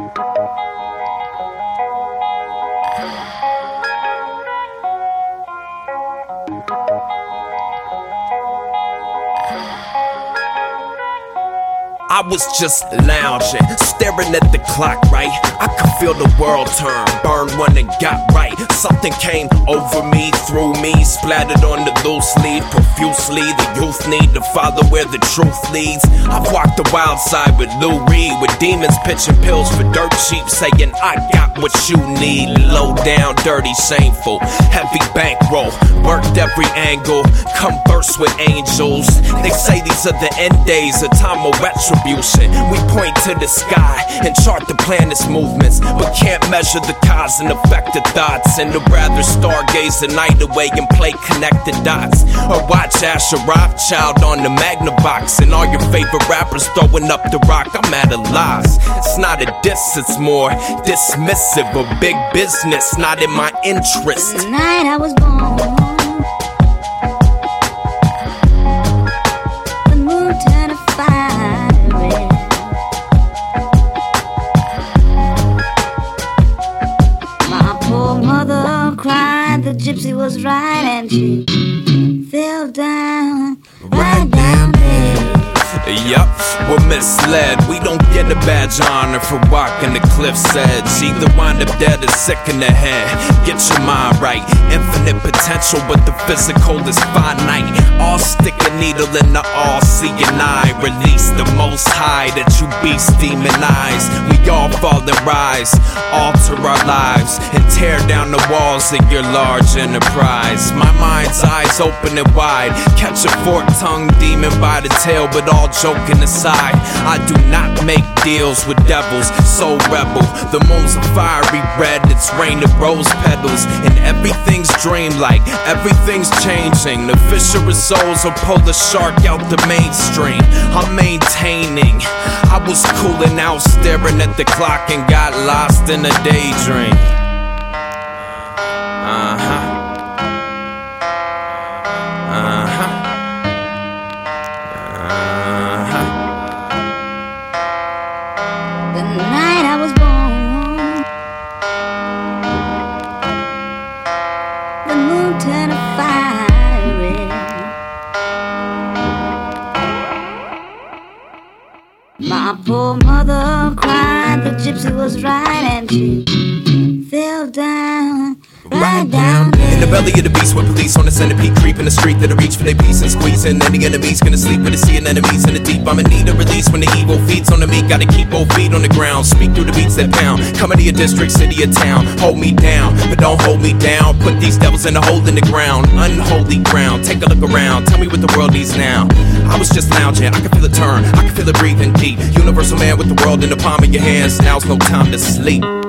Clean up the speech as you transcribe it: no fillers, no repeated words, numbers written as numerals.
I was just lounging, staring at the clock, right? I could feel the world turn, burn one and got right. Something came over me, through me, splattered on the loose leaf profusely. The youth need to follow where the truth leads. I've walked the wild side with Lou Reed, with demons pitching pills for dirt cheap, saying I got what you need. Low down, dirty, shameful, heavy bankroll, worked every angle, converse with angels. They say these are the end days, a time of retribution. We point to the sky and chart the planet's movements, but can't measure the cause and effect of thoughts. And I'd rather stargaze the night away and play connected dots, or watch Asher Rothschild on the Magnavox and all your favorite rappers throwing up the rock. I'm at a loss. It's not a diss, it's more dismissive of big business, not in my interest. The night I was born, the moon turned to fire. My poor mother cried, the gypsy was right, and she fell down, right down there. Yup, we're misled. We don't get a badge of honor for walking the cliff's edge. Either wind up dead or sick in the head. Get your mind right. Infinite potential, but the physical is finite. All stick a needle in the all-seeing eye. Release the most high that you beast demonize. We all fall and rise, alter our lives, and tear down the walls of your large enterprise. My mind's eyes open and wide. Catch a fork-tongued demon by the tail, but all joking aside, I do not make deals with devils. So rebel, the moon's a fiery red, it's rain of rose petals, and everything's dreamlike, everything's changing. The fisher of souls will pull the shark out the mainstream. I'm maintaining. I was cooling out, staring at the clock, and got lost in a daydream. The night I was born, the moon turned to fire. My poor mother cried, the gypsy was right, and she fell down, right down there. In the belly of the beast, where police on the centipede creep in the street that I reach for their peace and squeezing. Any enemies gonna sleep with the sea and enemies in the deep. I'm in need of release when the evil feeds on the meat. Gotta keep both feet on the ground, speak through the beats that pound. Coming to your district, city or town, hold me down, but don't hold me down. Put these devils in a hole in the ground, unholy ground. Take a look around, tell me what the world needs now. I was just lounging, I can feel it turn, I can feel it breathing deep. Universal man with the world in the palm of your hands, now's no time to sleep.